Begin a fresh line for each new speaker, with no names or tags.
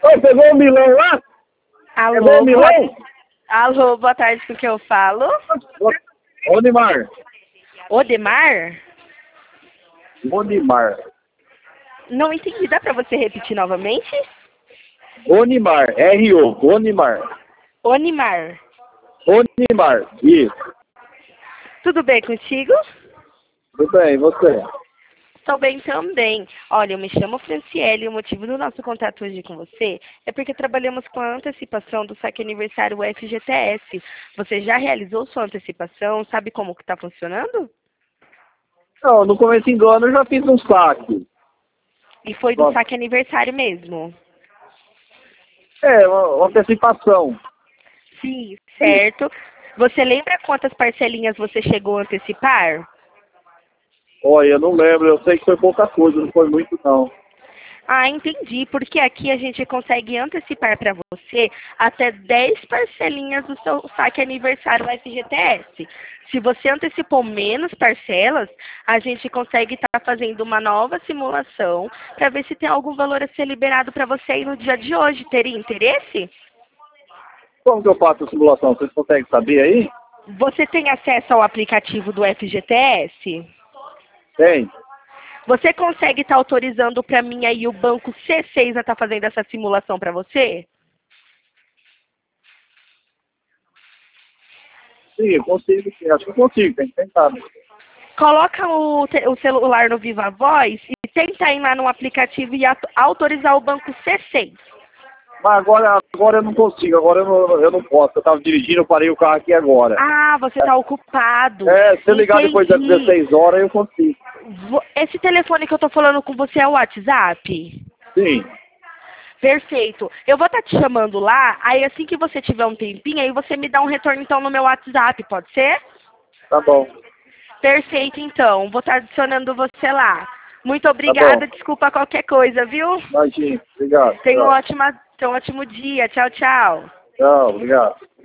Ô, pegou o Milão lá? Pegou
Alô,
o Milão?
alô, boa tarde, com que eu falo?
Onimar.
Odemar?
Onimar.
Não entendi, dá pra você repetir novamente?
Onimar. R.O. Onimar.
Onimar.
Onimar. Isso.
Tudo bem contigo?
Tudo bem, e você?
Estou bem também. Olha, eu me chamo Franciele e o motivo do nosso contato hoje com você é porque trabalhamos com a antecipação do saque aniversário FGTS. Você já realizou sua antecipação? Sabe como que está funcionando?
Não, no começo do ano eu já fiz um saque.
E foi do
Nossa.
saque aniversário mesmo?
É, uma antecipação.
Sim, certo. Você lembra quantas parcelinhas você chegou a antecipar?
Olha, eu não lembro, eu sei que foi pouca coisa, não foi muito não.
Ah, entendi, porque aqui a gente consegue antecipar para você até 10 parcelinhas do seu saque aniversário FGTS. Se você antecipou menos parcelas, a gente consegue estar fazendo uma nova simulação para ver se tem algum valor a ser liberado para você aí no dia de hoje. Teria interesse?
Como que eu faço a simulação? Vocês conseguem saber aí?
Você tem acesso ao aplicativo do FGTS?
Tem.
Você consegue estar autorizando para mim aí o banco C6 a estar fazendo essa simulação para você?
Sim, eu consigo, sim. Acho que eu consigo, tem que tentar.
Coloca o celular no Viva Voz e tenta ir lá no aplicativo e autorizar o banco C6.
Mas agora eu não consigo, agora eu não posso. Eu estava dirigindo, eu parei o carro aqui agora.
Ah, você está ocupado.
É, se eu ligar depois das
Entendi.
16 horas, eu consigo.
Esse telefone que eu estou falando com você é o WhatsApp?
Sim,
Perfeito. Eu vou estar te chamando lá, aí assim que você tiver um tempinho, aí você me dá um retorno então no meu WhatsApp, pode ser?
tá bom.
Perfeito, então. Vou estar adicionando você lá. Muito
Tá bom.
obrigada, desculpa qualquer coisa, viu?
Imagina. Obrigado.
Tenha
Tchau.
um ótimo dia. Tchau, tchau.
Tchau, obrigado.